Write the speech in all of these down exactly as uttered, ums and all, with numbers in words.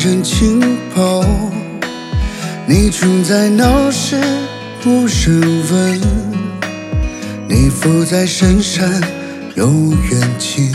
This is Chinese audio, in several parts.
人轻跑，你正在闹市无人问，你伏在深山有远近，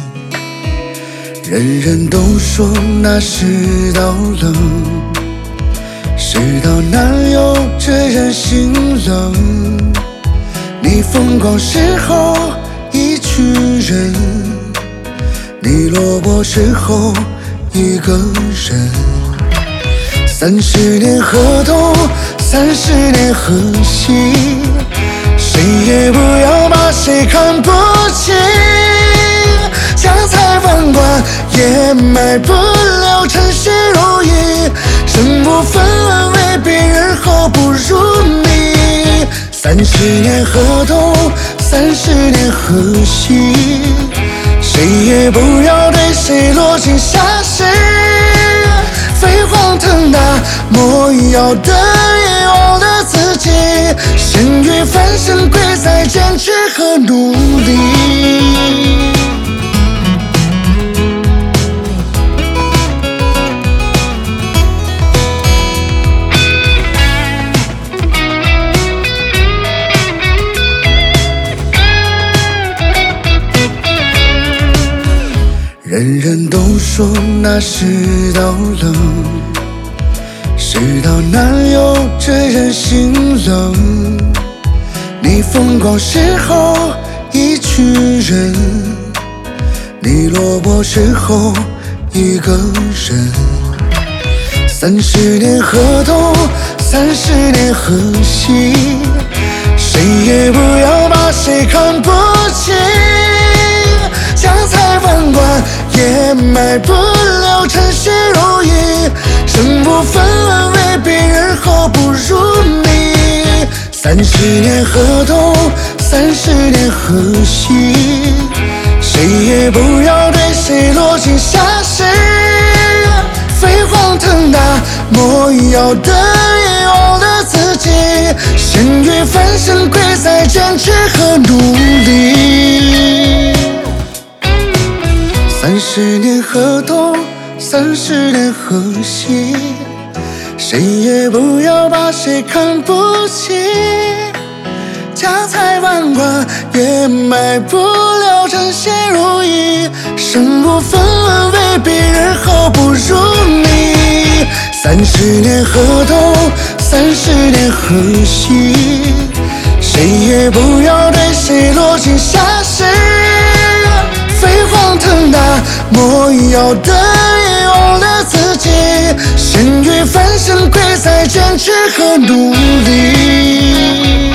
人人都说那世道冷，世道哪有这人心冷？你风光时候一群人，你落魄时候一个人。三十年河东，三十年河西，谁也不要把谁看不起。家财万贯也买不了尘世如意，人不分为别人好不如你。三十年河东，三十年河西，谁也不要对谁落井下石。飞黄腾达，莫要得意忘了自己，咸鱼翻身贵在坚持和努力。人人都说那世道冷，世道哪有这人心冷？你风光时候一群人，你落魄时候一个人。三十年河东，三十年河西，谁也不要把谁看不起。家财万贯也买不了尘世如意，人不分为别人好不如你。三十年河东，三十年河西，谁也不要对谁落井下石。飞黄腾达，莫要得意忘了自己，咸鱼翻身贵在坚持和努力。三十年河东，三十年河西，谁也不要把谁看不起。家财万贯也买不了尘世如意，人不分为别人好不如你。三十年河东，三十年河西，谁也不要对谁落井下石。飞黄腾达，莫要得意忘了自己，咸鱼翻身贵在坚持和努力。